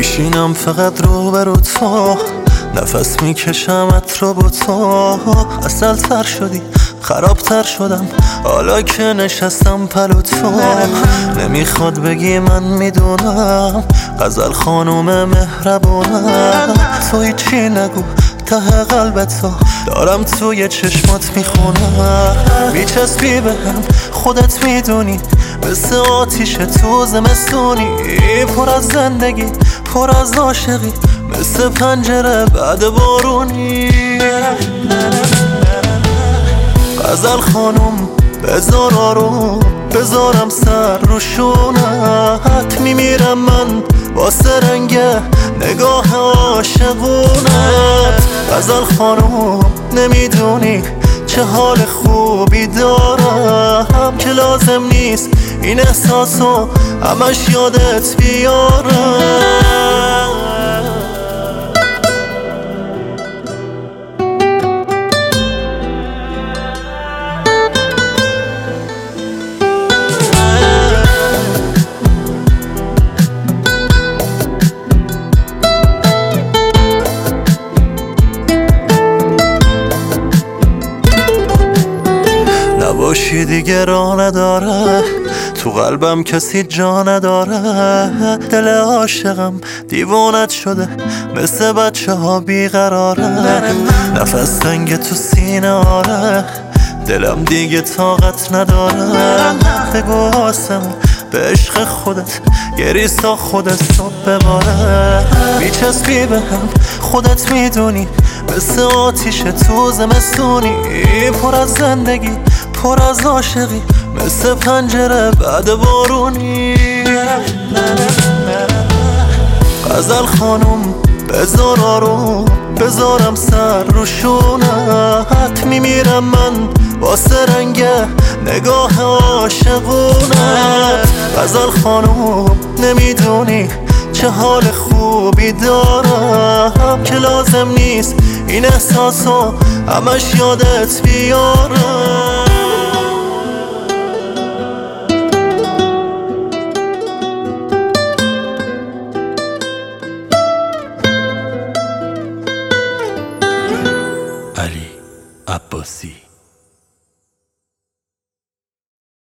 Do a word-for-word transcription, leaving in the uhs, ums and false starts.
میشینم فقط رو برو تو، نفس میکشمت رو با تو. اصل تر شدی خرابتر شدم حالا که نشستم پلو تو. نمیخواد بگی من میدونم غزل خانوم مهربونم. تو هیچی نگو ته قلبتو دارم توی چشمات میخونم. میچسبی بهم خودت میدونی مثل آتیش تو زمستونی. پر از زندگی پر از عاشقی مثل پنجره بعد بارونی. غزل خانم بذار آروم بذارم سر رو شونت. میمیرم من واسه رنگ نگاه عاشقونت. غزل خانم نمیدونی چه حال خوبی دارم که لازم نیست این احساسو همش یادت بیارم. نباشی دیگه راه نداره تو قلبم کسی جا نداره. دل عاشقم دیوانت شده مثل بچه ها بیقراره. نفس تنگ تو سینه آره دلم دیگه طاقت نداره. بگو آسمون به عشق خودت گریسا خودت صبح بباره. میچسبی بهم خودت میدونی مثل آتیش تو زمستونی. پر از زندگی پر از عاشقی مثل پنجره بعد بارونی. غزل خانم بذار آروم بذارم سر رو شونت. میمیرم من واسه رنگ نگاه عاشقونت. غزل خانم نمیدونی چه حال خوبی دارم که لازم نیست این احساسو همش یادت بیارم.